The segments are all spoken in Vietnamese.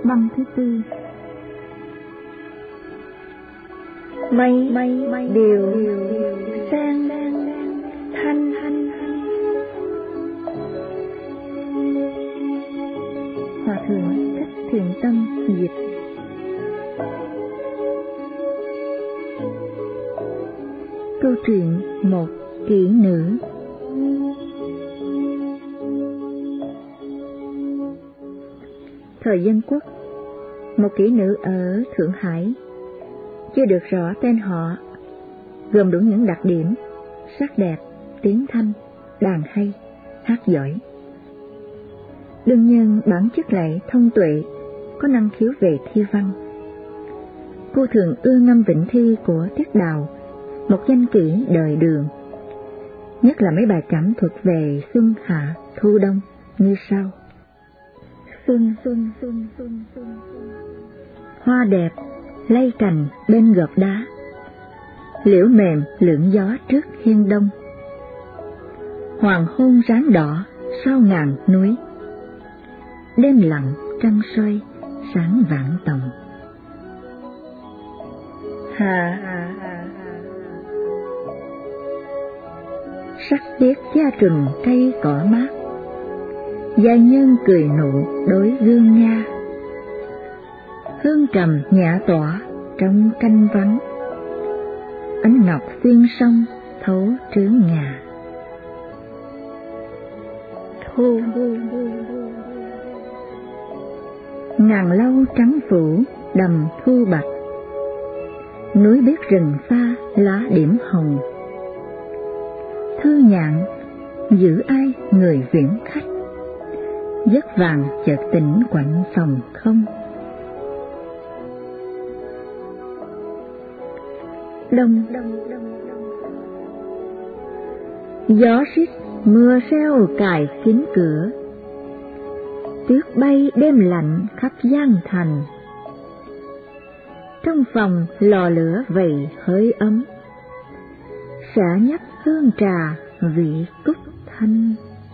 Văn thứ tư. Mây điều sang thanh Hòa thượng Thích Thiện Tâm dịch. Câu chuyện một kỹ nữ. Thời Dân Quốc, một kỹ nữ ở Thượng Hải, chưa được rõ tên họ, gồm đủ những đặc điểm: sắc đẹp, tiếng thanh, đàn hay, hát giỏi. Đương nhân bản chất lại thông tuệ, có năng khiếu về thi văn. Cô thường ưa ngâm vịnh thi của Tiết Đào, một danh kỹ đời Đường, nhất là mấy bài cảm thuật về xuân hạ thu đông như sau: Xuân hoa đẹp lay cành bên gợp đá, liễu mềm lượn gió trước hiên đông, hoàng hôn ráng đỏ sau ngàn núi, đêm lặng trăng soi sáng vạn tầng. Sắc biếc da rừng cây cỏ mát, giai nhân cười nụ đối gương nga, hương trầm nhã tỏa trong canh vắng, ánh ngọc xuyên sông thấu trướng ngà. Thu ngàn lâu trắng phủ đầm thu bạch, núi biếc rừng xa lá điểm hồng, thư nhạn giữ ai người viễn khách, giấc vàng chợt tỉnh quạnh phòng không. Đông gió rít mưa reo cài kín cửa, tuyết bay đêm lạnh khắp gian thành, trong phòng lò lửa vầy hơi ấm, xả nhấp hương trà vị cúc thanh.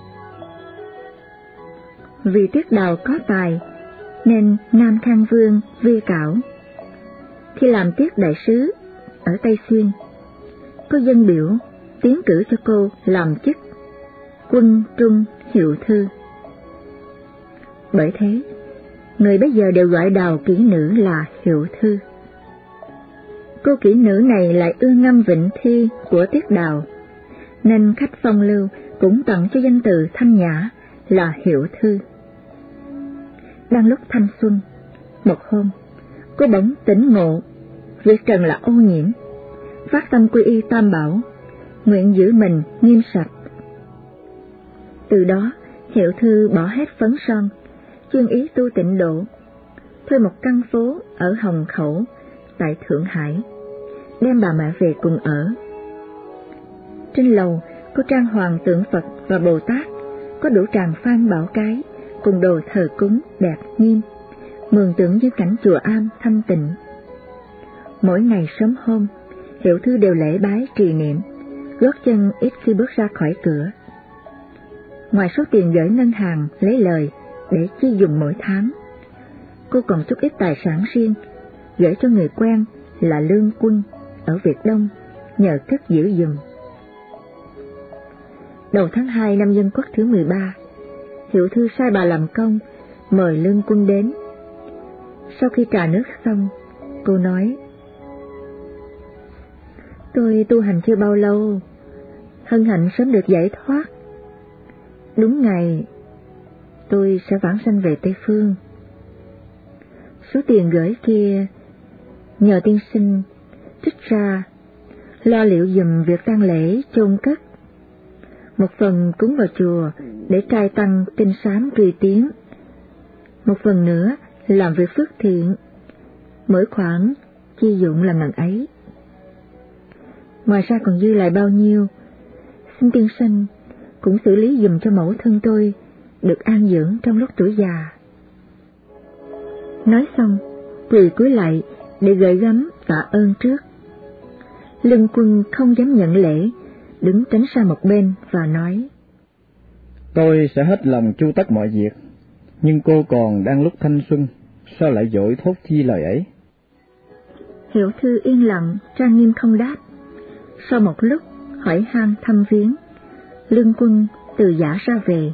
Vì Tiết Đào có tài nên Nam Khang Vương Vi Cảo khi làm tiết đại sứ ở Tây Xuyên có dân biểu tiến cử cho cô làm chức quân trung hiệu thư. Bởi thế người bấy giờ đều gọi Đào kỹ nữ là hiệu thư. Cô kỹ nữ này lại ưa ngâm vịnh thi của Tiết Đào, nên khách phong lưu cũng tặng cho danh từ thanh nhã là hiệu thư. Đang lúc thanh xuân, một hôm cô bỗng tỉnh ngộ việc trần là ô nhiễm, phát tâm quy y Tam Bảo, nguyện giữ mình nghiêm sạch. Từ đó hiệu thư bỏ hết phấn son, chuyên ý tu tịnh độ, thuê một căn phố ở Hồng Khẩu tại Thượng Hải, đem bà mẹ về cùng ở. Trên lầu có trang hoàng tượng Phật và Bồ Tát, có đủ tràng phan bảo cái cùng đồ thờ cúng đẹp nghiêm, mường tượng như cảnh chùa am thanh tịnh. Mỗi ngày sớm hôm, hiệu thư đều lễ bái trì niệm, gót chân ít khi bước ra khỏi cửa. Ngoài số tiền gửi ngân hàng lấy lời để chi dùng mỗi tháng, cô còn chút ít tài sản riêng gửi cho người quen là Lương Quân ở Việt Đông nhờ cất giữ giùm. Đầu tháng 2 năm Dân Quốc thứ 13, hiệu thư sai bà làm công mời Lương Quân đến. Sau khi trà nước xong, cô nói: Tôi tu hành chưa bao lâu, hân hạnh sớm được giải thoát. Đúng ngày tôi sẽ vãng sanh về Tây Phương. Số tiền gửi kia nhờ tiên sinh trích ra lo liệu giùm việc tang lễ chôn cất, một phần cúng vào chùa để trai tăng tinh sám truy tiến, một phần nữa làm việc phước thiện, mỗi khoản chi dụng là ngần ấy. Ngoài ra còn dư lại bao nhiêu, xin tiên sinh cũng xử lý giùm cho mẫu thân tôi được an dưỡng trong lúc tuổi già. Nói xong, quỳ cúi lại để gửi gắm tạ ơn trước. Lương Quân không dám nhận lễ, đứng tránh sang một bên và nói: Tôi sẽ hết lòng chu tất mọi việc, nhưng cô còn đang lúc thanh xuân, sao lại dội thốt chi lời ấy? Hiệu Thư yên lặng, trang nghiêm không đáp. Sau một lúc hỏi han thăm viếng, Lương Quân từ giã ra về.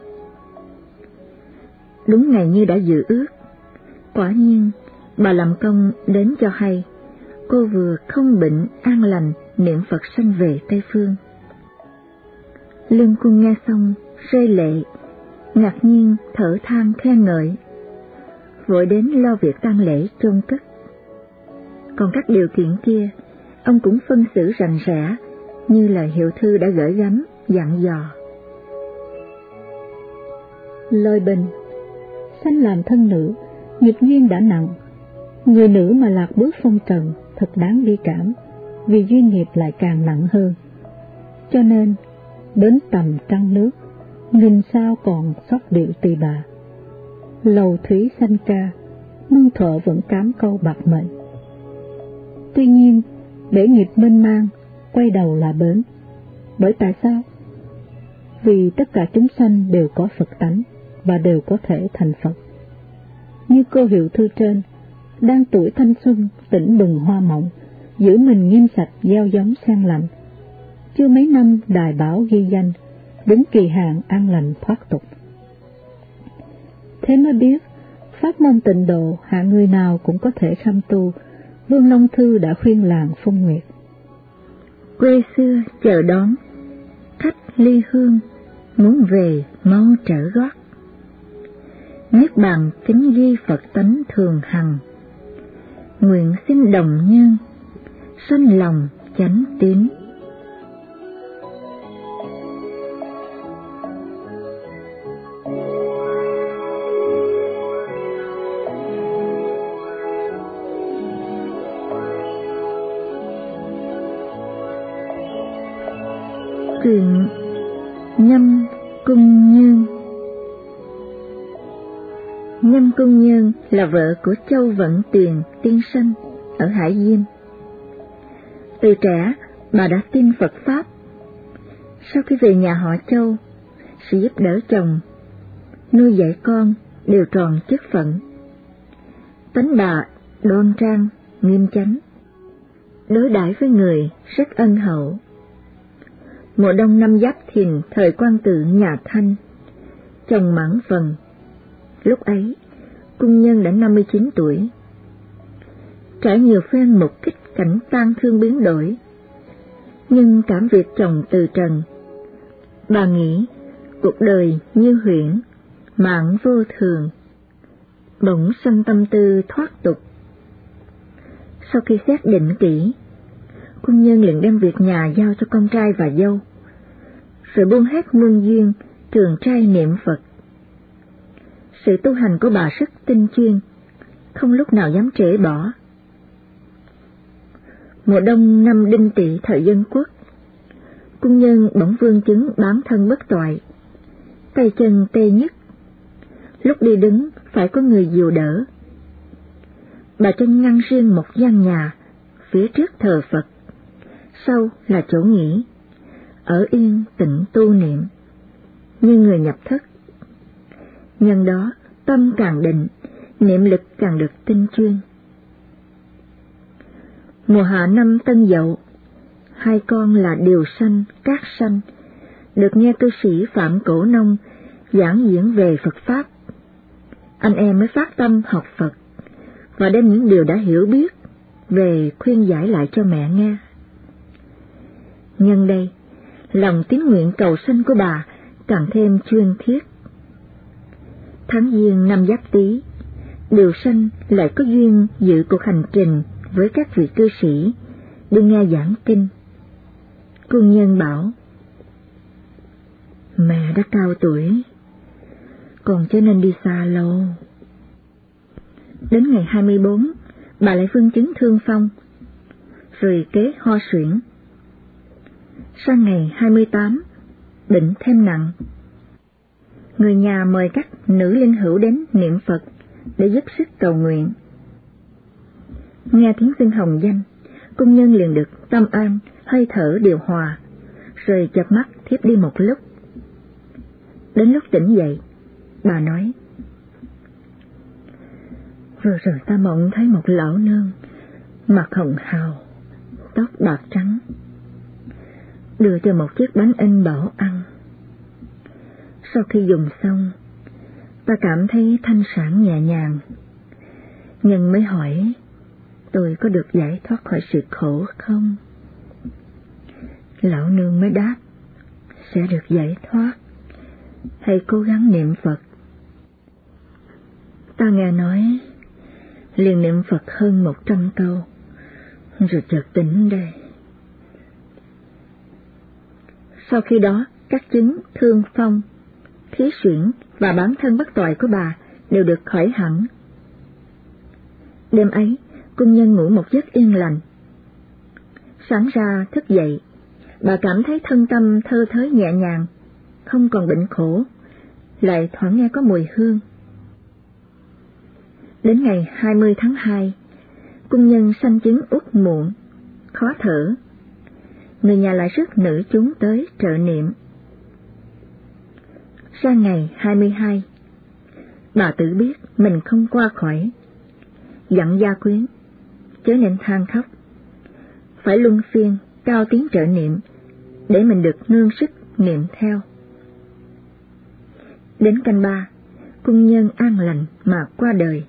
Đúng ngày như đã dự ước, quả nhiên bà làm công đến cho hay, cô vừa không bệnh an lành niệm Phật sanh về Tây Phương. Lương Quân nghe xong rơi lệ, ngạc nhiên thở than khen ngợi, vội đến lo việc tang lễ chôn cất. Còn các điều kiện kia, ông cũng phân xử rành rẽ như lời Hiệu Thư đã gửi gắm dặn dò. Lời bình: sanh làm thân nữ, nghiệp duyên đã nặng, người nữ mà lạc bước phong trần thật đáng bi cảm, vì duyên nghiệp lại càng nặng hơn. Cho nên đến tầm trăng nước, nghìn sao còn sóc điệu tỳ bà. Lầu thủy sanh ca, mương thọ vẫn cám câu bạc mệnh. Tuy nhiên, bể nghiệp mênh mang, quay đầu là bến. Bởi tại sao? Vì tất cả chúng sanh đều có Phật tánh và đều có thể thành Phật. Như cô Hiệu Thư trên, đang tuổi thanh xuân tỉnh bừng hoa mộng, giữ mình nghiêm sạch gieo giống sen lạnh. Chưa mấy năm đài báo ghi danh, đến kỳ hạn an lành thoát tục. Thế mới biết, pháp môn tịnh độ hạ người nào cũng có thể kham tu, Vương Long Thư đã khuyên làng Phong Nguyệt. Quê xưa chờ đón, khách ly hương, muốn về mau trở gót. Niết bàn kính ghi Phật tánh thường hằng, nguyện xin đồng nhân, sanh lòng chánh tín. Truyện Nhâm Cung Nhơn. Nhâm Cung Nhơn là vợ của Châu Vận Tuyền tiên sinh ở Hải Diêm. Từ trẻ, bà đã tin Phật Pháp. Sau khi về nhà họ Châu, sự giúp đỡ chồng, nuôi dạy con đều tròn chức phận. Tánh bà đoan trang, nghiêm chánh, đối đãi với người rất ân hậu. Mùa đông năm Giáp Thìn thời Quang Tự nhà Thanh, chồng Mãn Phần, lúc ấy Cung Nhân đã 59 tuổi. Trải nhiều phen một kích cảnh tang thương biến đổi, nhưng cảm việc chồng từ trần, bà nghĩ cuộc đời như huyễn, mạng vô thường, bỗng sanh tâm tư thoát tục. Sau khi xét định kỹ, Cung Nhân liền đem việc nhà giao cho con trai và dâu, rồi buông hết muôn duyên trường trai niệm Phật. Sự tu hành của bà rất tinh chuyên, không lúc nào dám trễ bỏ. Mùa đông năm Đinh Tỵ thời Dân Quốc, Cung Nhân bỗng vương chứng bán thân bất toại, tay chân tê nhức, lúc đi đứng phải có người dìu đỡ. Bà tranh ngăn riêng một gian nhà, phía trước thờ Phật, sau là chỗ nghỉ, ở yên tịnh tu niệm, như người nhập thất. Nhân đó tâm càng định, niệm lực càng được tinh chuyên. Mùa hạ năm Tân Dậu, hai con là Điều Sanh, Cát Sanh được nghe cư sĩ Phạm Cổ Nông giảng diễn về Phật Pháp. Anh em mới phát tâm học Phật và đem những điều đã hiểu biết về khuyên giải lại cho mẹ nghe. Nhân đây, lòng tín nguyện cầu sanh của bà càng thêm chuyên thiết. Tháng Giêng năm Giáp Tý, Điều Sanh lại có duyên dự cuộc hành trình với các vị cư sĩ đi nghe giảng kinh. Cung Nhân bảo: mẹ đã cao tuổi, còn cho nên đi xa lâu. Đến ngày 24, bà lại vương chứng thương phong, rồi kế ho suyễn. Sang ngày 28, bệnh thêm nặng. Người nhà mời các nữ linh hữu đến niệm Phật để giúp sức cầu nguyện. Nghe tiếng xưng hồng danh, Cung Nhân liền được tâm an, hơi thở điều hòa, rồi chợp mắt thiếp đi một lúc. Đến lúc tỉnh dậy, bà nói: Rồi ta mộng thấy một lão nương, mặt hồng hào, tóc bạc trắng, đưa cho một chiếc bánh in bảo ăn. Sau khi dùng xong, ta cảm thấy thanh sảng nhẹ nhàng, nhưng mới hỏi tôi có được giải thoát khỏi sự khổ không? Lão nương mới đáp, sẽ được giải thoát, hãy cố gắng niệm Phật. Ta nghe nói, liền niệm Phật hơn 100 câu, rồi chợt tỉnh đây. Sau khi đó, các chứng thương phong, khí xuyển và bản thân bất toại của bà đều được khỏi hẳn. Đêm ấy, cung nhân ngủ một giấc yên lành. Sáng ra thức dậy, bà cảm thấy thân tâm thơ thới nhẹ nhàng, không còn bệnh khổ, lại thoảng nghe có mùi hương. Đến ngày 20 tháng 2, cung nhân sanh chứng uất muộn, khó thở. Người nhà lại rước nữ chúng tới trợ niệm. Sang ngày 22, bà tự biết mình không qua khỏi, dặn gia quyến chớ nên than khóc, phải luân phiên cao tiếng trợ niệm để mình được nương sức niệm theo. Đến canh 3, cung nhân an lành mà qua đời.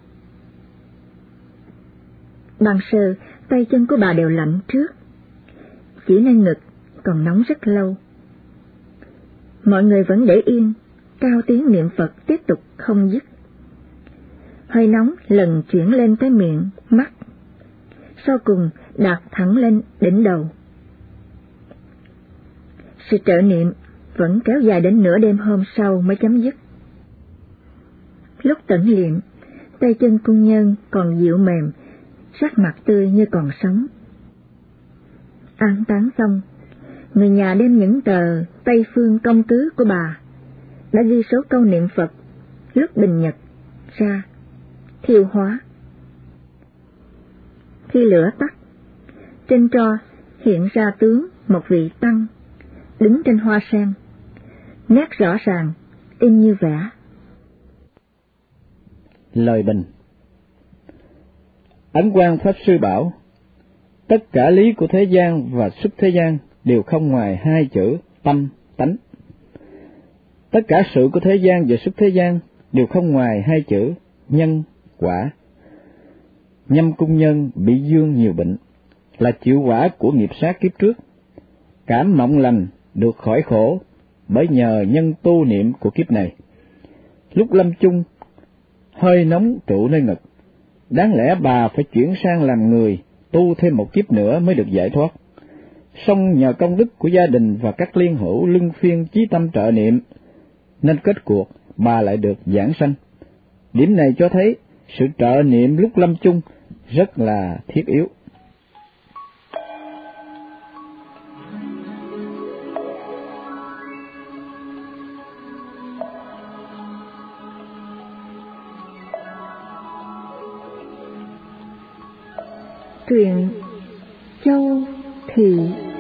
Ban sơ, tay chân của bà đều lạnh trước, chỉ nơi ngực còn nóng rất lâu. Mọi người vẫn để yên, cao tiếng niệm Phật tiếp tục không dứt. Hơi nóng lần chuyển lên tới miệng, mắt, sau cùng đạt thẳng lên đỉnh đầu. Sự trợ niệm vẫn kéo dài đến nửa đêm hôm sau mới chấm dứt. Lúc tẩn liệm, tay chân cung nhân còn dịu mềm, sắc mặt tươi như còn sống. An táng xong, người nhà đem những tờ Tây Phương Công Cứ của bà đã ghi số câu niệm Phật lúc bình nhật ra, thiêu hóa. Khi lửa tắt, trên tro hiện ra tướng một vị tăng đứng trên hoa sen, nét rõ ràng, in như vẽ. Lời bình. Ấn Quang Pháp Sư bảo, tất cả lý của thế gian và xuất thế gian đều không ngoài hai chữ tâm, tánh. Tất cả sự của thế gian và xuất thế gian đều không ngoài hai chữ nhân, quả. Nhâm cung nhân bị dương nhiều bệnh, là chịu quả của nghiệp sát kiếp trước. Cảm mộng lành được khỏi khổ bởi nhờ nhân tu niệm của kiếp này. Lúc lâm chung, hơi nóng trụ nơi ngực, đáng lẽ bà phải chuyển sang làm người, tu thêm một kiếp nữa mới được giải thoát. Song nhờ công đức của gia đình và các liên hữu luân phiên chí tâm trợ niệm, nên kết cuộc bà lại được giảng sanh. Điểm này cho thấy sự trợ niệm lúc lâm chung rất là thiết yếu. Truyện Châu Thị.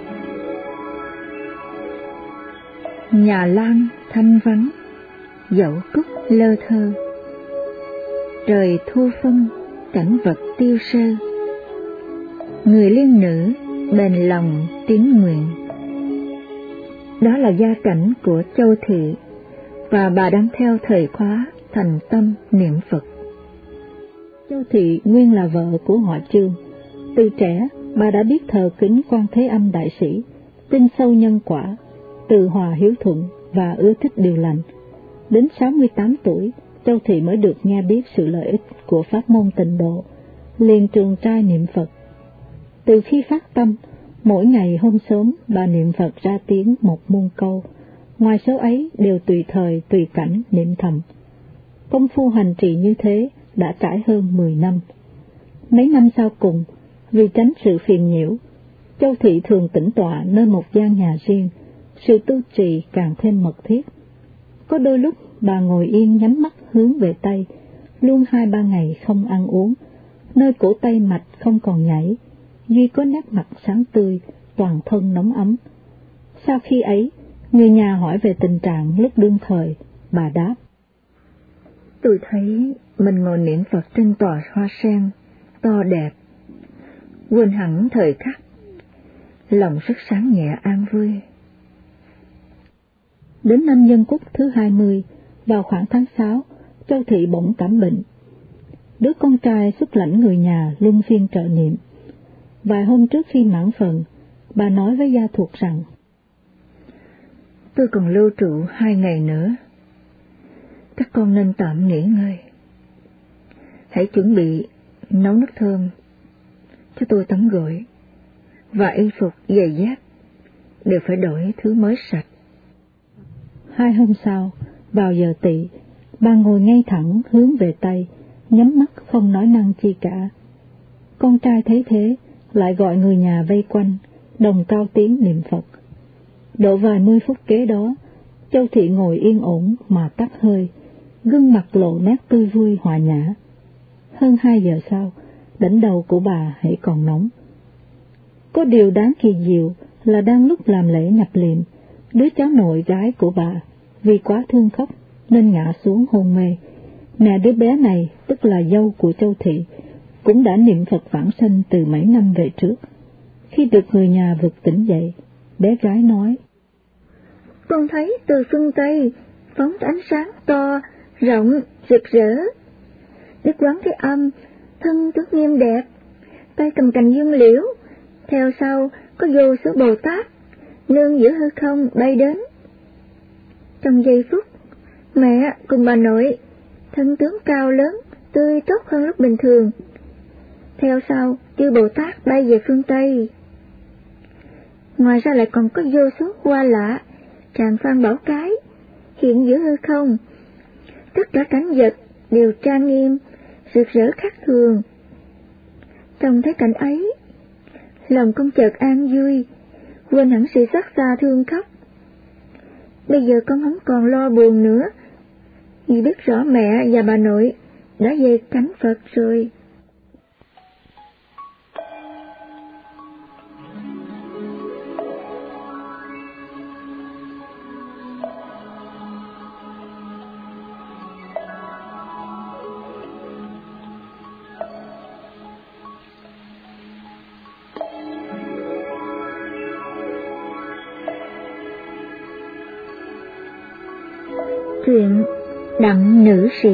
Nhà Lan thanh vắng, dẫu cúc lơ thơ. Trời thu phân, cảnh vật tiêu sơ. Người liên nữ bền lòng tín nguyện. Đó là gia cảnh của Châu Thị, và bà đang theo thời khóa thành tâm niệm Phật. Châu Thị nguyên là vợ của họ Chương. Từ trẻ, bà đã biết thờ kính Quan Thế Âm Đại Sĩ, tin sâu nhân quả, từ hòa hiếu thuận và ưa thích điều lành. Đến 68 tuổi, Châu Thị mới được nghe biết sự lợi ích của pháp môn tịnh độ, liền trường trai niệm Phật. Từ khi phát tâm, mỗi ngày hôm sớm bà niệm Phật ra tiếng một muôn câu, ngoài số ấy đều tùy thời tùy cảnh niệm thầm. Công phu hành trì như thế đã trải hơn 10 năm. Mấy năm sau cùng, vì tránh sự phiền nhiễu, Châu Thị thường tĩnh tọa nơi một gian nhà riêng, sự tu trì càng thêm mật thiết. Có đôi lúc bà ngồi yên nhắm mắt hướng về Tây, luôn 2-3 ngày không ăn uống, nơi cổ tay mạch không còn nhảy, duy có nét mặt sáng tươi, toàn thân nóng ấm. Sau khi ấy, người nhà hỏi về tình trạng lúc đương thời, bà đáp: Tôi thấy mình ngồi niệm Phật trên tòa hoa sen to đẹp, quên hẳn thời khắc, lòng rất sáng nhẹ an vui. Đến năm Nhân Cúc thứ 20, vào khoảng tháng 6, Châu Thị bỗng cảm bệnh. Đứa con trai xuất lãnh người nhà luân phiên trợ niệm. Vài hôm trước khi mãn phần, bà nói với gia thuộc rằng: tôi còn lưu trụ 2 ngày nữa, các con nên tạm nghỉ ngơi. Hãy chuẩn bị nấu nước thơm cho tôi tắm gội, và y phục giày dép đều phải đổi thứ mới sạch. 2 hôm sau, vào giờ tỵ, bà ngồi ngay thẳng hướng về Tây, nhắm mắt không nói năng chi cả. Con trai thấy thế, lại gọi người nhà vây quanh, đồng cao tiếng niệm Phật. Độ vài mươi phút kế đó, Châu Thị ngồi yên ổn mà tắt hơi, gương mặt lộ nét tươi vui hòa nhã. Hơn 2 giờ sau, đỉnh đầu của bà hãy còn nóng. Có điều đáng kỳ diệu là đang lúc làm lễ nhập liệm, đứa cháu nội gái của bà vì quá thương khóc nên ngã xuống hôn mê. Mẹ đứa bé này, tức là dâu của Châu Thị, cũng đã niệm Phật vãng sanh từ mấy năm về trước. Khi được người nhà vực tỉnh dậy, bé gái nói: con thấy từ phương Tây phóng ánh sáng to, rộng, rực rỡ. Đức Quán Thế Âm thân tướng nghiêm đẹp, tay cầm cành dương liễu, theo sau có vô số Bồ Tát nương giữa hư không bay đến. Trong giây phút, mẹ cùng bà nội thân tướng cao lớn, tươi tốt hơn lúc bình thường. Theo sau chư Bồ Tát bay về phương Tây. Ngoài ra lại còn có vô số hoa lạ tràng phan bảo cái hiện giữa hư không. Tất cả cảnh vật đều trang nghiêm, rực rỡ khác thường. Trông thấy cảnh ấy, lòng con chợt an vui, quên hẳn sự xót xa thương khóc. Bây giờ con không còn lo buồn nữa, vì biết rõ mẹ và bà nội đã về cánh Phật rồi. Truyện Đặng Nữ Sĩ.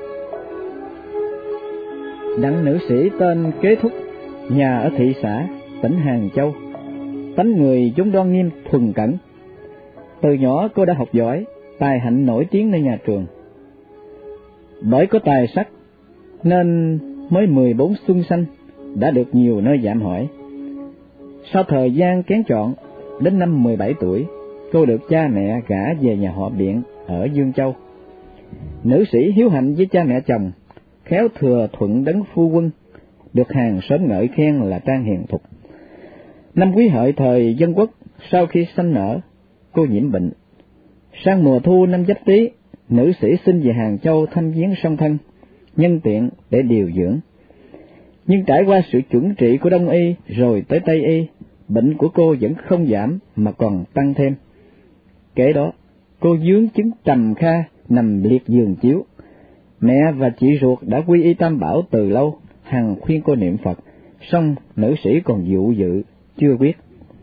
Đặng nữ sĩ tên Kế Thúc, nhà ở thị xã, tỉnh Hàng Châu. Tánh người vốn đoan nghiêm thuần cẩn. Từ nhỏ cô đã học giỏi, tài hạnh nổi tiếng nơi nhà trường. Bởi có tài sắc nên mới 14 xuân xanh đã được nhiều nơi dạm hỏi. Sau thời gian kén chọn, đến năm 17 tuổi, cô được cha mẹ gả về nhà họ Biện ở Dương Châu. Nữ sĩ hiếu hạnh với cha mẹ chồng, khéo thừa thuận đấng phu quân, được hàng xóm ngợi khen là trang hiền thục. Năm Quý Hợi thời Dân Quốc, sau khi sanh nở, cô nhiễm bệnh. Sang mùa thu năm Giáp Tý, nữ sĩ xin về Hàng Châu thăm viếng song thân, nhân tiện để điều dưỡng. Nhưng trải qua sự chuẩn trị của Đông y rồi tới Tây y, bệnh của cô vẫn không giảm mà còn tăng thêm. Kể đó, cô vướng chứng trầm kha, nằm liệt giường chiếu. Mẹ và chị ruột đã quy y Tam Bảo từ lâu, hằng khuyên cô niệm Phật, song nữ sĩ còn dụ dự, chưa quyết.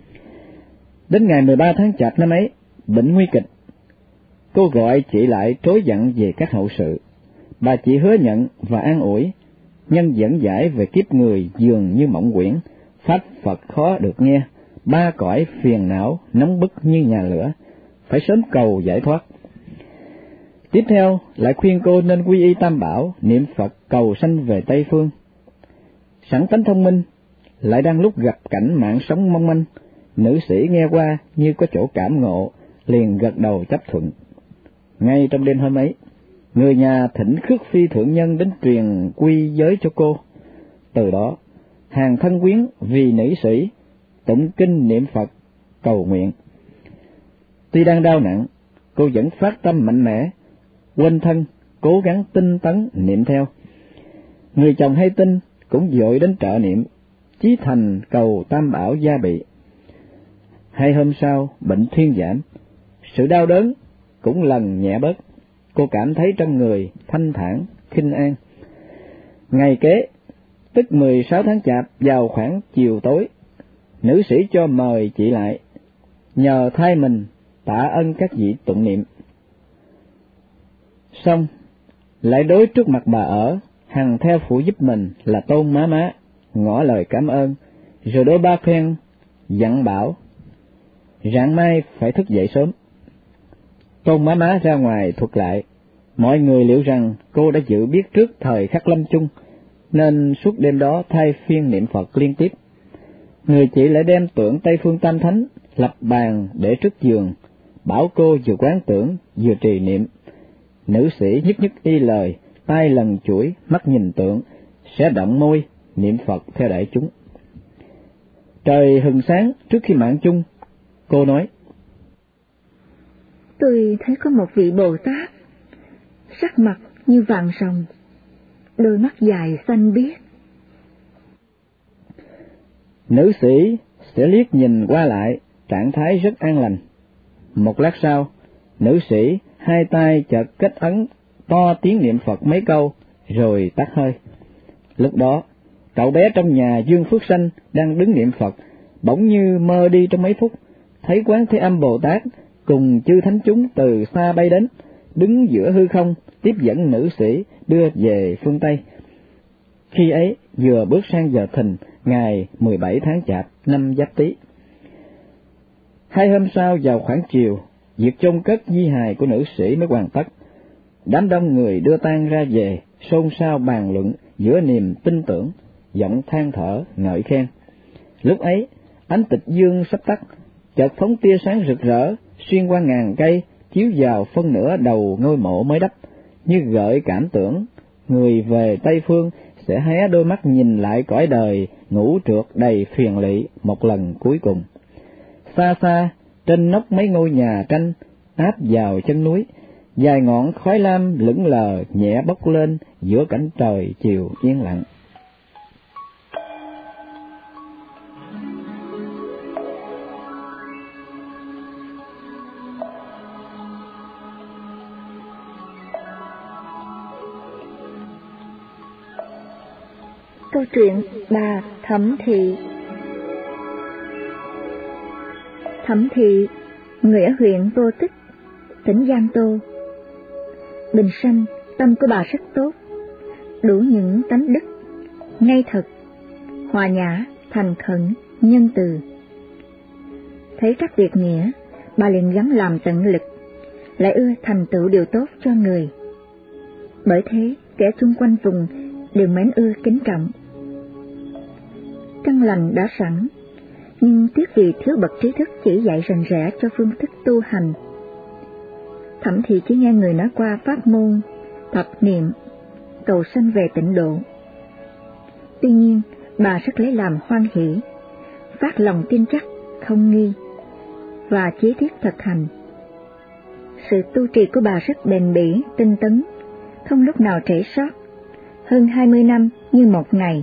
Đến ngày 13 tháng Chạp năm ấy, bệnh nguy kịch. Cô gọi chị lại trối giận về các hậu sự. Bà chị hứa nhận và an ủi, nhân dẫn giải về kiếp người dường như mộng quyển, pháp Phật khó được nghe, ba cõi phiền não nóng bức như nhà lửa, phải sớm cầu giải thoát. Tiếp theo lại khuyên cô nên quy y Tam Bảo, niệm Phật cầu sanh về Tây Phương. Sẵn tánh thông minh, lại đang lúc gặp cảnh mạng sống mong manh, nữ sĩ nghe qua như có chỗ cảm ngộ, liền gật đầu chấp thuận. Ngay trong đêm hôm ấy, người nhà thỉnh Khước Phi thượng nhân đến truyền quy giới cho cô. Từ đó, hàng thân quyến vì nữ sĩ tụng kinh niệm Phật cầu nguyện. Tuy đang đau nặng, cô vẫn phát tâm mạnh mẽ, quên thân, cố gắng tinh tấn niệm theo. Người chồng hay tin cũng vội đến trợ niệm, chí thành cầu Tam Bảo gia bị. 2 hôm sau, bệnh thuyên giảm, sự đau đớn cũng lần nhẹ bớt. Cô cảm thấy trong người thanh thản, khinh an, Ngày kế, tức 16 tháng Chạp vào khoảng chiều tối, nữ sĩ cho mời chị lại, nhờ thay mình tạ ân các vị tụng niệm. Xong, lại đối trước mặt bà ở, hằng theo phụ giúp mình là Tôn Má Má, ngỏ lời cảm ơn, rồi đôi ba khen, dặn bảo, rạng mai phải thức dậy sớm. Tôn Má Má ra ngoài thuật lại, mọi người liệu rằng cô đã dự biết trước thời khắc lâm chung, nên suốt đêm đó thay phiên niệm Phật liên tiếp. Người chị lại đem tượng Tây Phương Tam Thánh lập bàn để trước giường, bảo cô vừa quán tưởng vừa trì niệm. Nữ sĩ nhất nhất y lời, tay lần chuỗi, mắt nhìn tượng, sẽ động môi niệm Phật theo đại chúng. Trời hừng sáng trước khi mạng chung, cô nói: Tôi thấy có một vị Bồ Tát, sắc mặt như vàng ròng, đôi mắt dài xanh biếc. Nữ sĩ sẽ liếc nhìn qua lại, trạng thái rất an lành. Một lát sau, nữ sĩ hai tay chợt kết ấn to tiếng niệm Phật mấy câu, rồi tắt hơi. Lúc đó, cậu bé trong nhà Dương Phước Sanh đang đứng niệm Phật, bỗng như mơ đi trong mấy phút, thấy Quán Thế Âm Bồ Tát cùng chư thánh chúng từ xa bay đến, đứng giữa hư không, tiếp dẫn nữ sĩ đưa về phương Tây. Khi ấy vừa bước sang giờ thìn ngày 17 tháng Chạp năm Giáp Tý. 2 hôm sau vào khoảng chiều, việc chôn cất di hài của nữ sĩ mới hoàn tất. Đám đông người đưa tang ra về, xôn xao bàn luận giữa niềm tin tưởng, giọng than thở ngợi khen. Lúc ấy, ánh tịch dương sắp tắt, chợt phóng tia sáng rực rỡ xuyên qua ngàn cây, chiếu vào phân nửa đầu ngôi mộ mới đắp, như gợi cảm tưởng người về Tây Phương sẽ hé đôi mắt nhìn lại cõi đời ngũ trượt đầy phiền lụy một lần cuối cùng. Xa xa, trên nóc mấy ngôi nhà tranh áp vào chân núi, vài ngọn khói lam lững lờ nhẹ bốc lên giữa cảnh trời chiều yên lặng. Câu chuyện bà Thẩm Thị. Thẩm Thị, người ở huyện Vô Tích, tỉnh Giang Tô. Bình sanh, tâm của bà rất tốt, đủ những tánh đức, ngay thật, hòa nhã, thành khẩn, nhân từ. Thấy các việc nghĩa, bà liền gắng làm tận lực, lại ưa thành tựu điều tốt cho người. Bởi thế, kẻ chung quanh vùng đều mến ưa kính trọng. Căn lành đã sẵn, nhưng tiếc vì thiếu bậc trí thức chỉ dạy rành rẽ cho phương thức tu hành. Thẩm Thị chỉ nghe người nói qua pháp môn, tập niệm, cầu sanh về tịnh độ. Tuy nhiên, bà rất lấy làm hoan hỷ, phát lòng tin chắc, không nghi, và chí thiết thực hành. Sự tu trì của bà rất bền bỉ, tinh tấn, không lúc nào trễ sót, hơn 20 năm như một ngày.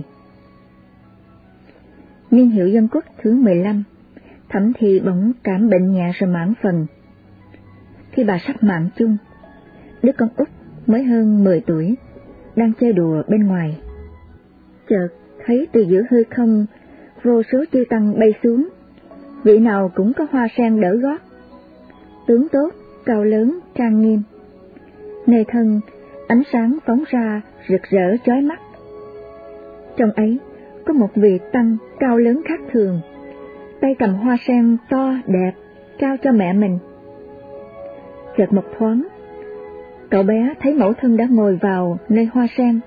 Niên hiệu Dân Quốc thứ 15, Thẩm Thị bỗng cảm bệnh nhẹ rồi mãn phần. Khi bà sắp mạng chung, đứa con út mới hơn 10 tuổi đang chơi đùa bên ngoài, chợt thấy từ giữa hư không vô số chư tăng bay xuống, vị nào cũng có hoa sen đỡ gót, tướng tốt, cao lớn, trang nghiêm. Nơi thân ánh sáng phóng ra rực rỡ chói mắt. Trong ấy có một vị tăng cao lớn khác thường, tay cầm hoa sen to đẹp trao cho mẹ mình. Chợt một thoáng, cậu bé thấy mẫu thân đã ngồi vào nơi hoa sen.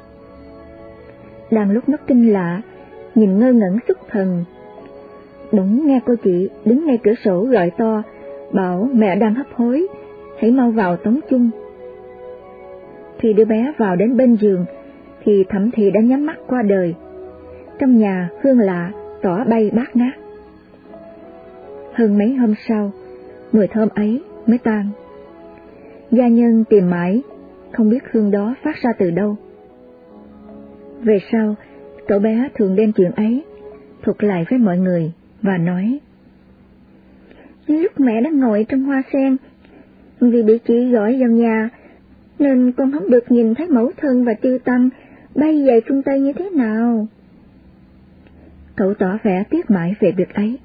Đang lúc nó kinh lạ, nhìn ngơ ngẩn xuất thần, bỗng nghe cô chị đứng ngay cửa sổ gọi to, bảo mẹ đang hấp hối, hãy mau vào tống chung. Khi đứa bé vào đến bên giường, thì Thẩm Thị đã nhắm mắt qua đời. Trong nhà hương lạ tỏa bay bát ngát. Hơn mấy hôm sau, mùi thơm ấy mới tan. Gia nhân tìm mãi, không biết hương đó phát ra từ đâu. Về sau, cậu bé thường đem chuyện ấy thuật lại với mọi người và nói: Lúc mẹ đang ngồi trong hoa sen, vì bị chị gọi vào nhà, nên con không được nhìn thấy mẫu thân và chư tăng bay về phương Tây như thế nào? Cậu tỏ vẻ tiếc mãi về việc ấy.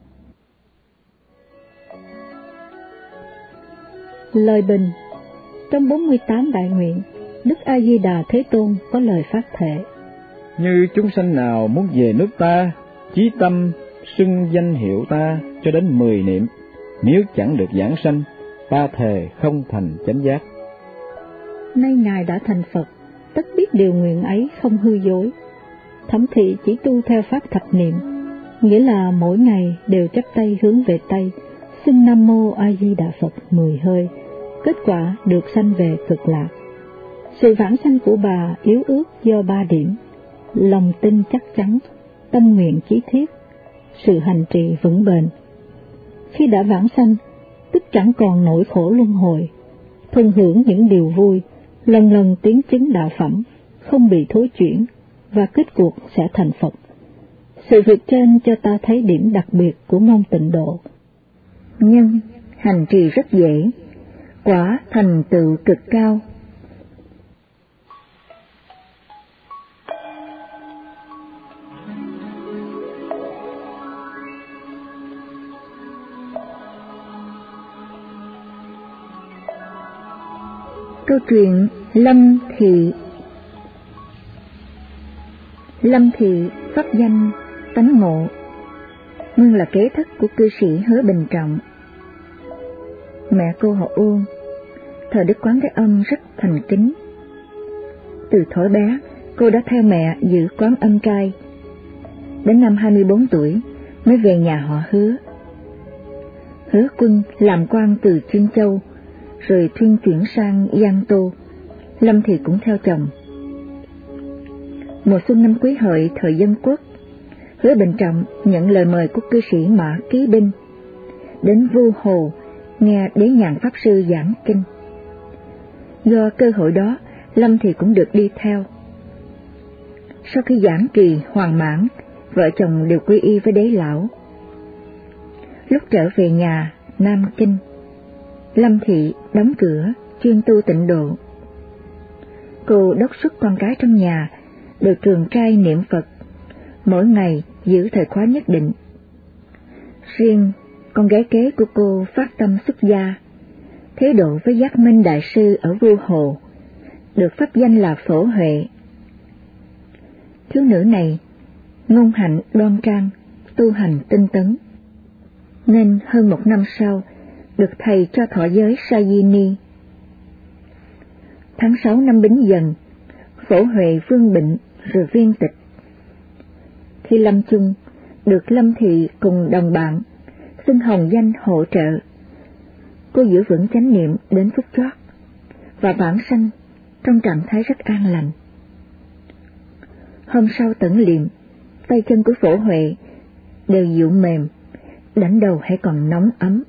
Lời bình. Trong 48 đại nguyện, Đức A Di Đà Thế Tôn có lời phát thệ: Như chúng sanh nào muốn về nước ta, chí tâm xưng danh hiệu ta cho đến 10 niệm, nếu chẳng được giảng sanh, ta thề không thành chánh giác. Nay Ngài đã thành Phật, tất biết điều nguyện ấy không hư dối. Thẩm thị chỉ tu theo pháp thập niệm, nghĩa là mỗi ngày đều chắp tay hướng về Tây, xưng Nam Mô A Di Đà Phật 10 hơi, kết quả được sanh về Cực Lạc. Sự vãng sanh của bà yếu ớt do 3 điểm: lòng tin chắc chắn, tâm nguyện chí thiết, sự hành trì vững bền. Khi đã vãng sanh, tức chẳng còn nỗi khổ luân hồi, thuần hưởng những điều vui, lần lần tiến chứng đạo phẩm, không bị thối chuyển, và kết cuộc sẽ thành Phật. Sự việc trên cho ta thấy điểm đặc biệt của môn Tịnh Độ. Nhân hành trì rất dễ, quả thành tựu cực cao. Câu chuyện Lâm Thị. Lâm Thị pháp danh Tánh Ngộ, nguyên là kế thất của cư sĩ Hứa Bình Trọng. Mẹ cô họ Uông, thờ Đức Quán Thế Âm rất thành kính. Từ thuở bé, cô đã theo mẹ giữ quán Âm Trai. Đến năm 24 tuổi mới về nhà họ Hứa. Hứa Quân làm quan từ Chuyên Châu, rồi thuyên chuyển sang Giang Tô. Lâm Thị cũng theo chồng. Mùa xuân năm Quý Hợi thời Dân Quốc, Hứa Bình Trọng nhận lời mời của cư sĩ Mã Ký Binh đến Vu Hồ nghe Đế Nhàn Pháp Sư giảng kinh. Do cơ hội đó, Lâm Thị cũng được đi theo. Sau khi giảng kỳ hoàn mãn, vợ chồng đều quy y với Đế Lão. Lúc trở về nhà Nam Kinh, Lâm Thị đóng cửa chuyên tu tịnh độ. Cô đốc xuất con cái trong nhà đều trường trai niệm Phật, mỗi ngày giữ thời khóa nhất định. Riêng con gái kế của cô phát tâm xuất gia, thế độ với Giác Minh Đại Sư ở Vu Hồ, được pháp danh là Phổ Huệ. Thiếu nữ này ngôn hạnh đoan trang, tu hành tinh tấn, nên hơn 1 năm sau được thầy cho thọ giới Sa Di Ni. Tháng 6 năm Bính Dần, Phổ Huệ vương bệnh rồi viên tịch. Khi lâm chung, được Lâm Thị cùng đồng bạn xưng hồng danh hộ trợ. Cô giữ vững chánh niệm đến phút chót và vãng sanh trong trạng thái rất an lành. Hôm sau tẩn liệm, tay chân của Phổ Huệ đều dịu mềm, đánh đầu hãy còn nóng ấm.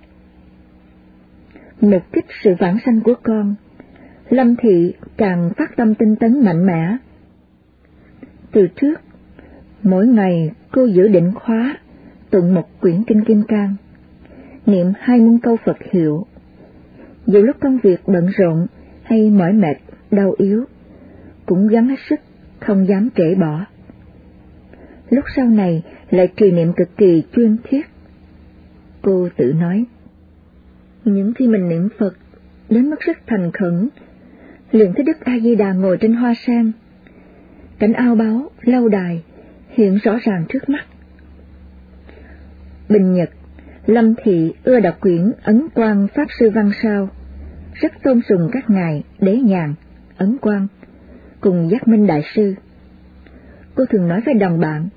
Mục kích sự vãng sanh của con, Lâm Thị càng phát tâm tinh tấn mạnh mẽ. Từ trước, mỗi ngày cô giữ định khóa, tụng 1 quyển kinh Kim Cang, niệm 20 câu Phật hiệu. Dù lúc công việc bận rộn hay mỏi mệt, đau yếu, cũng gắng hết sức, không dám trễ bỏ. Lúc sau này lại trì niệm cực kỳ chuyên thiết. Cô tự nói, những khi mình niệm Phật đến mức rất thành khẩn, liền thấy Đức A Di Đà ngồi trên hoa sen, cảnh ao báu lâu đài hiện rõ ràng trước mắt. Bình nhật, Lâm Thị ưa đọc quyển Ấn Quang Pháp Sư Văn Sao, rất tôn sùng các ngài Đế Nhàn, Ấn Quang cùng Giác Minh Đại Sư. Cô thường nói với đồng bạn,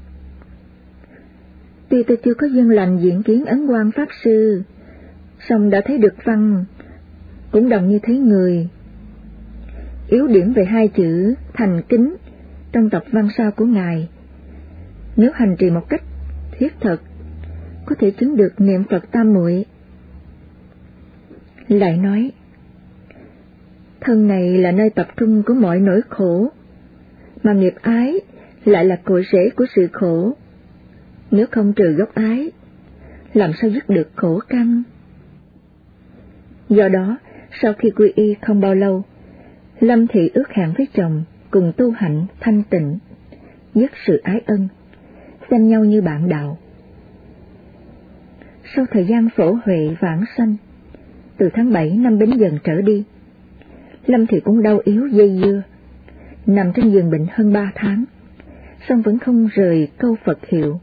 tuy tôi chưa có duyên lành diễn kiến Ấn Quang Pháp Sư, song đã thấy được văn, cũng đồng như thấy người. Yếu điểm về 2 chữ thành kính trong tập văn sao của ngài, nếu hành trì một cách thiết thực, có thể chứng được niệm Phật tam muội. Lại nói, thân này là nơi tập trung của mọi nỗi khổ, mà nghiệp ái lại là cội rễ của sự khổ. Nếu không trừ gốc ái, làm sao dứt được khổ căn? Do đó, sau khi quy y không bao lâu, Lâm Thị ước hẹn với chồng cùng tu hạnh thanh tịnh, dứt sự ái ân, xem nhau như bạn đạo. Sau thời gian phổ huệ vãng sanh, từ tháng 7 năm Bính Dần trở đi, Lâm Thị cũng đau yếu dây dưa, nằm trên giường bệnh hơn 3 tháng, song vẫn không rời câu Phật hiệu.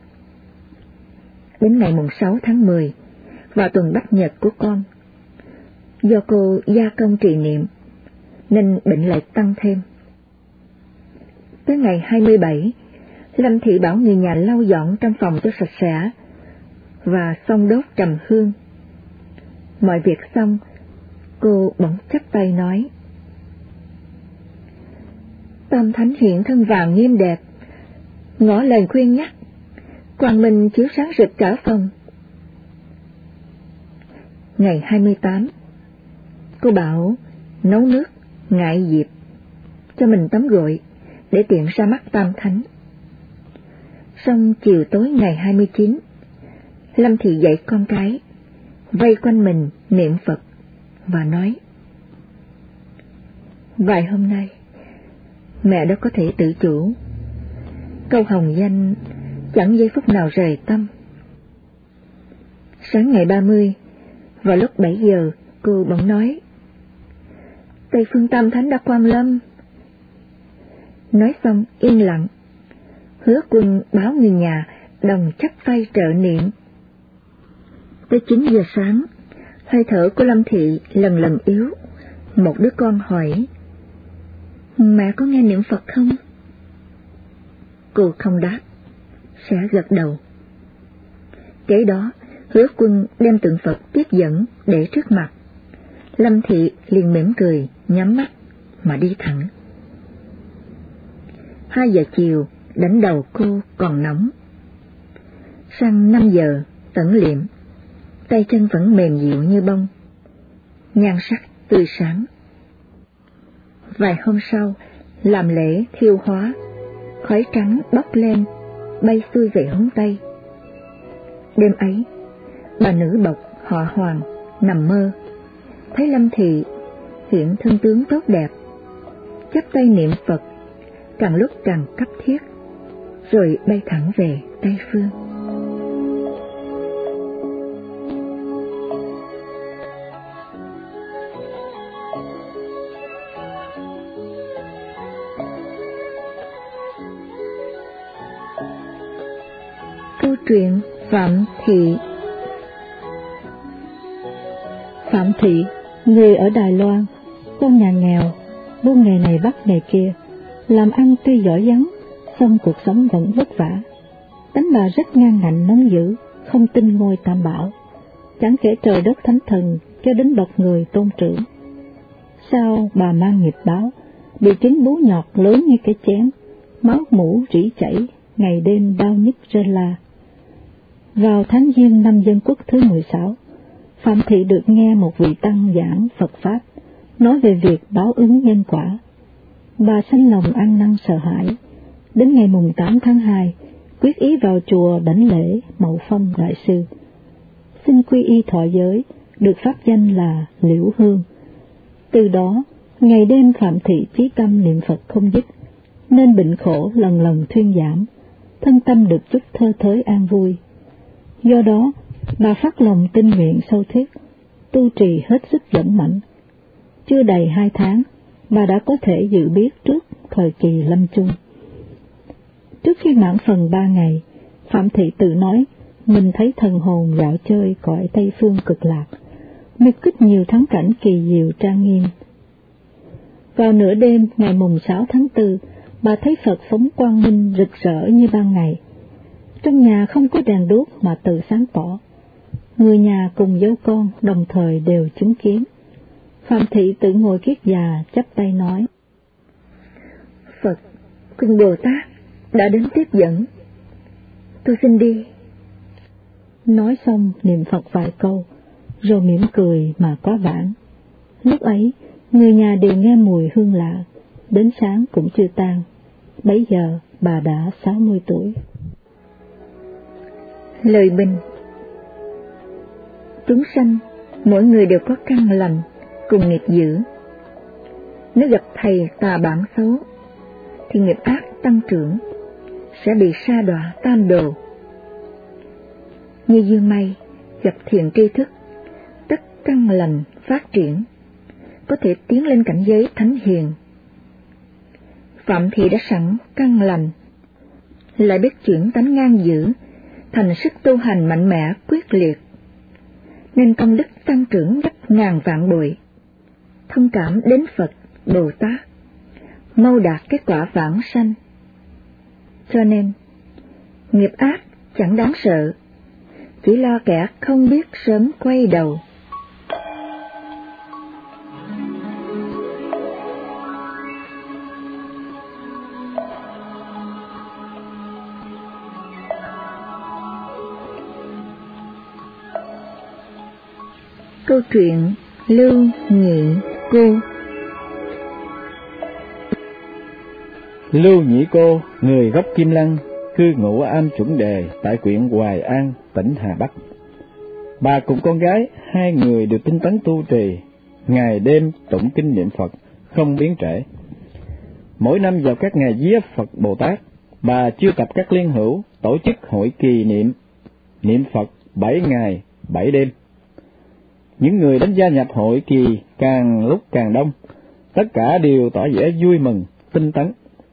Đến ngày mùng 6 tháng 10, vào tuần Bách Nhật của con, do cô gia công trì niệm, nên bệnh lại tăng thêm. Tới ngày 27, Lâm Thị bảo người nhà lau dọn trong phòng cho sạch sẽ, và xông đốt trầm hương. Mọi việc xong, cô bỗng chắp tay nói: Tam Thánh hiện thân vàng nghiêm đẹp, ngỏ lời khuyên nhắc, quang minh chiếu sáng rực cả phòng. Ngày 28, cô bảo nấu nước ngại dịp, cho mình tắm gội để tiện ra mắt Tam Thánh. Xong chiều tối ngày 29, Lâm Thị dạy con cái, vây quanh mình niệm Phật và nói: Vài hôm nay, mẹ đã có thể tự chủ, câu hồng danh chẳng giây phút nào rời tâm. Sáng ngày 30, vào lúc 7 giờ, cô bỗng nói: Tây Phương Tam Thánh đã quan lâm. Nói xong yên lặng, Hứa Quân báo người nhà đồng chắp tay trợ niệm. Tới 9 giờ sáng, hơi thở của Lâm Thị lần lần yếu. Một đứa con hỏi: Mẹ có nghe niệm Phật không? Cô không đáp, sẽ gật đầu. Kế đó, Hứa Quân đem tượng Phật tiếp dẫn để trước mặt. Lâm Thị liền mỉm cười, nhắm mắt mà đi thẳng. 2 giờ chiều, đánh đầu cô còn nóng. Sang 5 giờ, tẩn liệm, tay chân vẫn mềm dịu như bông, nhan sắc tươi sáng. Vài hôm sau, làm lễ thiêu hóa, khói trắng bốc lên, bay xuôi về hướng Tây. Đêm ấy, bà nữ bộc họ Hoàng nằm mơ, thấy Lâm Thị hiện thân tướng tốt đẹp, chắp tay niệm Phật, càng lúc càng cấp thiết, rồi bay thẳng về Tây Phương. Câu chuyện Phạm Thị. Phạm Thị, người ở Đài Loan, con nhà nghèo, buôn nghề này bắt nghề kia, làm ăn tuy giỏi giắng, song cuộc sống vẫn vất vả. Tánh bà rất ngang ngạnh nóng dữ, không tin ngôi Tam Bảo, chẳng kể trời đất thánh thần cho đến bậc người tôn trưởng. Sao bà mang nghiệp báo, bị chứng bú nhọt lớn như cái chén, máu mủ rỉ chảy, ngày đêm đau nhức rên la. Vào tháng Giêng năm Dân Quốc thứ 16, Phạm Thị được nghe một vị tăng giảng Phật Pháp, nói về việc báo ứng nhân quả. Bà sanh lòng ăn năn sợ hãi. Đến ngày mùng 8 tháng 2, quyết ý vào chùa đảnh lễ Mậu Phong Đại Sư, xin quy y thọ giới, được pháp danh là Liễu Hương. Từ đó, ngày đêm Phạm Thị chí tâm niệm Phật không dứt, nên bệnh khổ lần lần thuyên giảm, thân tâm được chút thơ thới an vui. Do đó, bà phát lòng tinh nguyện sâu thiết, tu trì hết sức dũng mãnh. Chưa đầy 2 tháng, bà đã có thể dự biết trước thời kỳ lâm chung. Trước khi mãn phần 3 ngày, Phạm Thị tự nói mình thấy thần hồn dạo chơi cõi Tây Phương cực lạc, mục kích nhiều thắng cảnh kỳ diệu trang nghiêm. Vào nửa đêm ngày mùng 6 tháng 4, bà thấy Phật phóng quang minh rực rỡ như ban ngày. Trong nhà không có đèn đuốc mà tự sáng tỏ. Người nhà cùng dâu con đồng thời đều chứng kiến. Phạm Thị tự ngồi kiết già chắp tay nói: Phật cùng Bồ Tát đã đến tiếp dẫn, tôi xin đi. Nói xong niệm Phật vài câu, rồi mỉm cười mà quá vãng. Lúc ấy, người nhà đều nghe mùi hương lạ, đến sáng cũng chưa tan. Bấy giờ bà đã 60 tuổi. Lời bình: chúng sanh mỗi người đều có căn lành cùng nghiệp dữ. Nếu gặp thầy tà bản xấu, thì nghiệp ác tăng trưởng, sẽ bị sa đọa tam đồ. Như dương mây gặp thiện tri thức, tất căn lành phát triển, có thể tiến lên cảnh giới thánh hiền. Phạm Thị đã sẵn căn lành, lại biết chuyển tánh ngang dữ thành sức tu hành mạnh mẽ quyết liệt, nên công đức tăng trưởng gấp ngàn vạn bội, thông cảm đến Phật, Bồ Tát, mau đạt kết quả vãng sanh. Cho nên, nghiệp ác chẳng đáng sợ, chỉ lo kẻ không biết sớm quay đầu. Câu chuyện Lưu Nhị Cô. Lưu Nhị Cô, người gốc Kim Lăng, cư ngụ ở Am Chuẩn Đề tại huyện Hoài An, tỉnh Hà Bắc. Bà cùng con gái, hai người đều tinh tấn tu trì, ngày đêm tụng kinh niệm Phật, không biến trễ. Mỗi năm vào các ngày vía Phật Bồ Tát, bà chiêu tập các liên hữu tổ chức hội kỳ niệm Phật 7 ngày 7 đêm. Những người đến gia nhập hội kỳ càng lúc càng đông, tất cả đều tỏ vẻ vui mừng, tinh tấn.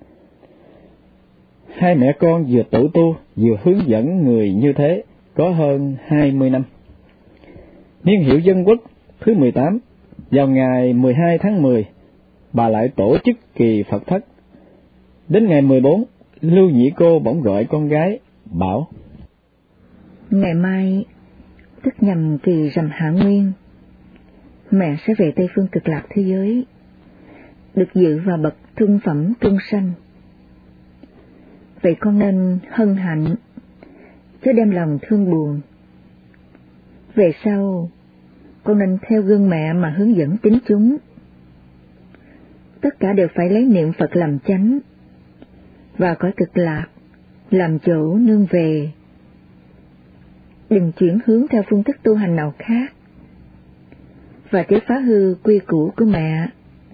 Hai mẹ con vừa tự tu, vừa hướng dẫn người như thế, có hơn 20 năm. Niên hiệu Dân Quốc thứ 18, vào ngày 12 tháng 10, bà lại tổ chức kỳ Phật thất. Đến ngày 14, Lưu Nhị Cô bỗng gọi con gái, bảo: Ngày mai, tức nhằm kỳ rằm Hạ Nguyên, mẹ sẽ về Tây Phương Cực Lạc thế giới, được dự vào bậc trung phẩm trung sanh. Vậy con nên hân hạnh, chứ đem lòng thương buồn. Về sau, con nên theo gương mẹ mà hướng dẫn tín chúng. Tất cả đều phải lấy niệm Phật làm chánh, và cõi Cực Lạc làm chỗ nương về. Đừng chuyển hướng theo phương thức tu hành nào khác, và chớ phá hư quy củ của mẹ.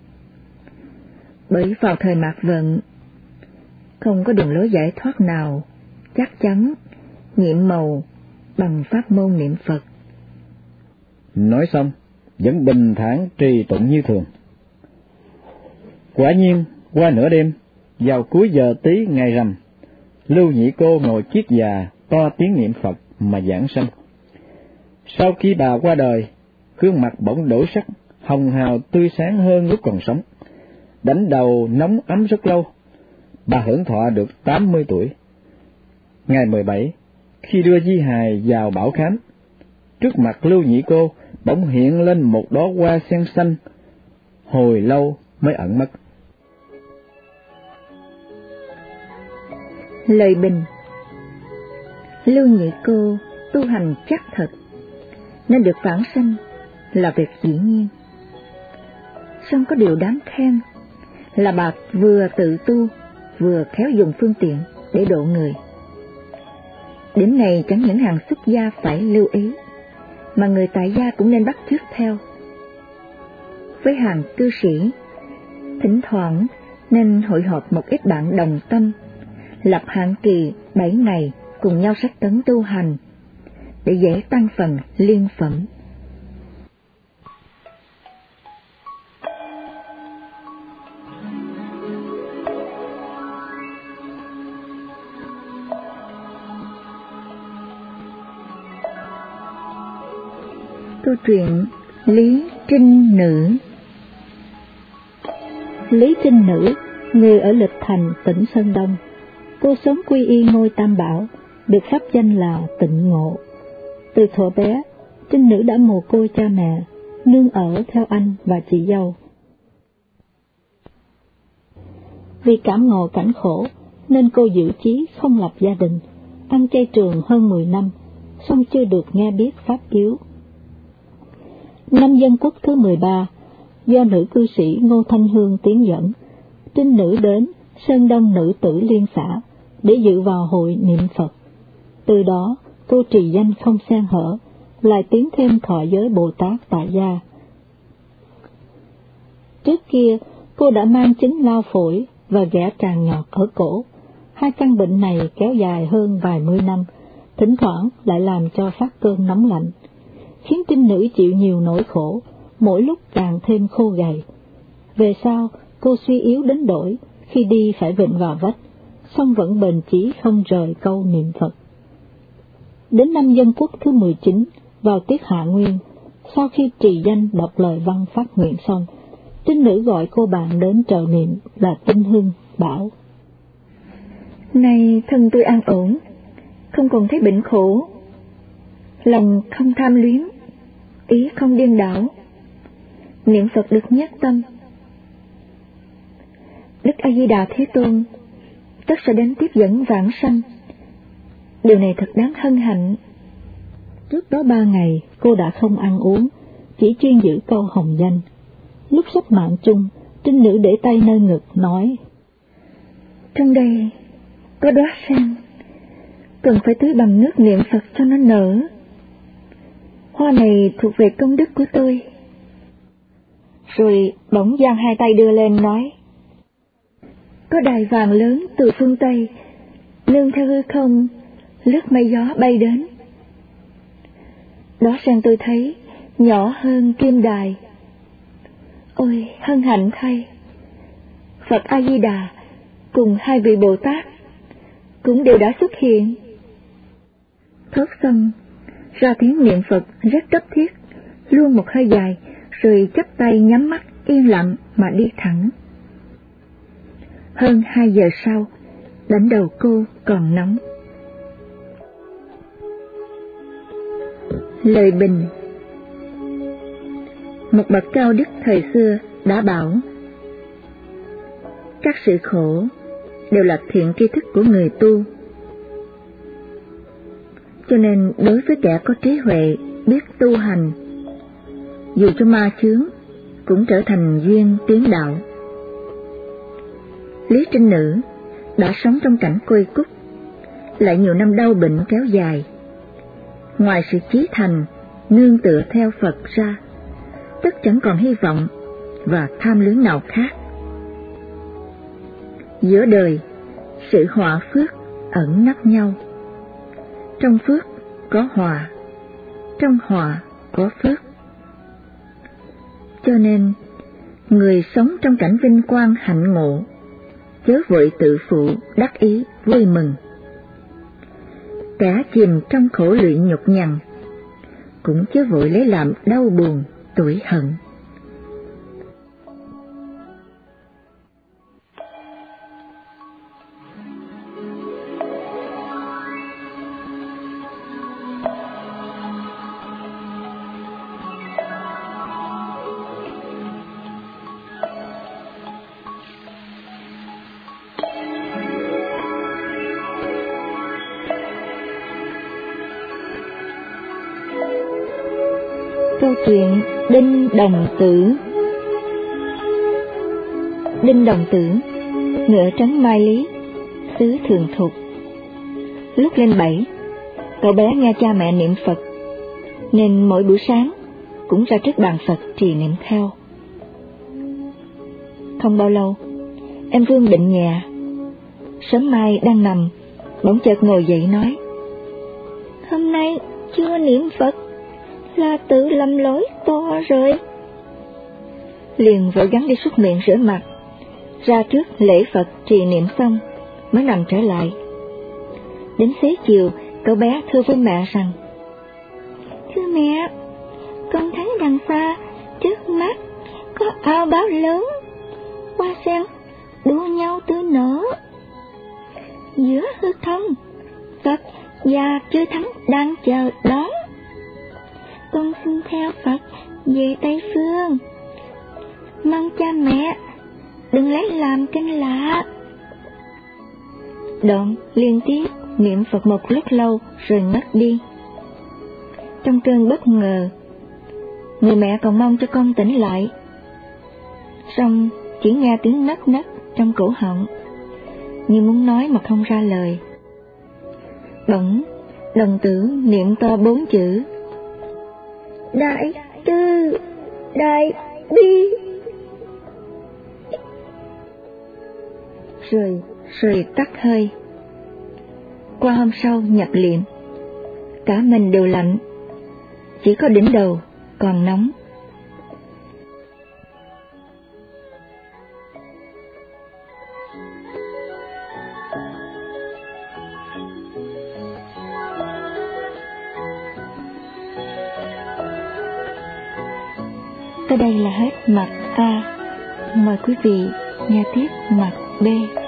Bởi vào thời mạt vận, không có đường lối giải thoát nào chắc chắn nhiệm màu bằng pháp môn niệm Phật. Nói xong, vẫn bình thản trì tụng như thường. Quả nhiên, qua nửa đêm, vào cuối giờ tí ngày rằm, Lưu Nhị Cô ngồi chiết già to tiếng niệm Phật mà giảng sanh. Sau khi bà qua đời, gương mặt bỗng đổi sắc, hồng hào tươi sáng hơn lúc còn sống. Đánh đầu nóng ấm rất lâu. Bà hưởng thọ được 80 tuổi. Ngày 17, khi đưa di hài vào bảo khám, trước mặt Lưu Nhị Cô bỗng hiện lên một đóa hoa sen xanh, hồi lâu mới ẩn mất. Lời bình: Lưu Nhị Cô tu hành chắc thật, nên được vãng sanh là việc dĩ nhiên. Song có điều đáng khen là bà vừa tự tu, vừa khéo dùng phương tiện để độ người. Điểm này chẳng những hàng xuất gia phải lưu ý, mà người tại gia cũng nên bắt chước theo. Với hàng cư sĩ, thỉnh thoảng nên hội họp một ít bạn đồng tâm, lập hạn kỳ 7 ngày cùng nhau sách tấn tu hành, để dễ tăng phần liên phẩm. Câu chuyện Lý Trinh Nữ. Lý Trinh Nữ, người ở Lịch Thành, tỉnh Sơn Đông. Cô sớm quy y ngôi Tam Bảo, được pháp danh là Tịnh Ngộ. Từ thuở bé, Trinh Nữ đã mồ côi cha mẹ, nương ở theo anh và chị dâu. Vì cảm ngộ cảnh khổ, nên cô giữ chí không lập gia đình, ăn chay trường hơn 10 năm, song chưa được nghe biết pháp yếu. Năm Dân Quốc thứ 13, do nữ cư sĩ Ngô Thanh Hương tiến dẫn, Trinh Nữ đến Sơn Đông Nữ Tử Liên Xã để dự vào hội niệm Phật. Từ đó, cô trì danh không xen hở, lại tiến thêm thọ giới Bồ Tát tại gia. Trước kia, cô đã mang chứng lao phổi, và ghẻ tràn nhọt ở cổ. Hai căn bệnh này kéo dài hơn vài mươi năm, thỉnh thoảng lại làm cho phát cơn nóng lạnh, khiến trinh nữ chịu nhiều nỗi khổ, mỗi lúc càng thêm khô gầy. Về sau, cô suy yếu đến đổi, khi đi phải vịn vào vách, song vẫn bền chí không rời câu niệm Phật. Đến năm Dân Quốc thứ 19, vào tiết Hạ Nguyên, sau khi trì danh đọc lời văn phát nguyện xong, trinh nữ gọi cô bạn đến trợ niệm là Tinh Hưng, bảo: Nay thân tôi an ổn, không còn thấy bệnh khổ, lòng không tham luyến, ý không điên đảo, niệm Phật được nhất tâm. Đức A Di Đà Thế Tôn tất sẽ đến tiếp dẫn vãng sanh. Điều này thật đáng hân hạnh. Trước đó 3 ngày cô đã không ăn uống, chỉ chuyên giữ câu hồng danh. Lúc sắp mạng chung, trinh nữ để tay nơi ngực nói: Trong đây có đóa sen, cần phải tưới bằng nước niệm Phật cho nó nở. Hoa này thuộc về công đức của tôi. Rồi bỗng giang hai tay đưa lên nói: Có đài vàng lớn từ phương Tây, nương theo hư không, lướt mây gió bay đến. Đóa sen tôi thấy nhỏ hơn kim đài. Ôi hân hạnh thay, Phật A Di Đà cùng hai vị Bồ Tát cũng đều đã xuất hiện. Thốt xong, ra tiếng niệm Phật rất cấp thiết, luôn một hơi dài, rồi chắp tay nhắm mắt yên lặng mà đi thẳng. Hơn 2 giờ sau, đỉnh đầu cô còn nóng. Lời bình. Một bậc cao đức thời xưa đã bảo: các sự khổ đều là thiện tri thức của người tu. Cho nên đối với kẻ có trí huệ biết tu hành, dù cho ma chướng cũng trở thành duyên tiến đạo. Lý Trinh Nữ đã sống trong cảnh côi cút, lại nhiều năm đau bệnh kéo dài. Ngoài sự chí thành nương tựa theo Phật ra, tất chẳng còn hy vọng và tham luyến nào khác. Giữa đời, sự họa phước ẩn nấp nhau. Trong phước có họa, trong họa có phước. Cho nên, người sống trong cảnh vinh quang hạnh ngộ, chớ vội tự phụ đắc ý vui mừng. Kẻ chìm trong khổ lụy nhục nhằn, cũng chớ vội lấy làm đau buồn tủi hận. Câu chuyện Đinh Đồng Tử. Đinh Đồng Tử, ngựa trắng Mai Lý, xứ Thường Thục. Lúc lên 7, cậu bé nghe cha mẹ niệm Phật, nên mỗi buổi sáng cũng ra trước bàn Phật trì niệm theo. Không bao lâu, em Vương bệnh nhẹ. Sớm mai đang nằm, bỗng chợt ngồi dậy nói: Hôm nay chưa niệm Phật là tự lầm lỗi to rồi. Liền vội gắng đi súc miệng rửa mặt, ra trước lễ Phật trì niệm xong mới nằm trở lại. Đến xế chiều, cậu bé thưa với mẹ rằng: Thưa mẹ, con thấy đằng xa trước mắt có ao báo lớn, hoa sen đua nhau tươi nở. Giữa hư không, Phật và chư thánh đang chờ đón. Con xin theo Phật về Tây Phương, mong cha mẹ đừng lấy làm kinh lạ. Đoạn liên tiếp niệm Phật một lúc lâu rồi ngất đi. Trong cơn bất ngờ, người mẹ còn mong cho con tỉnh lại, song chỉ nghe tiếng nấc nấc trong cổ họng, như muốn nói mà không ra lời. Bỗng Đồng Tử niệm to 4 chữ: Đại Từ Đại Bi. rồi tắt hơi. Qua hôm sau nhập liệm, cả mình đều lạnh, chỉ có đỉnh đầu còn nóng. Tới đây là hết mặt A. Mời quý vị nghe tiếp mặt B.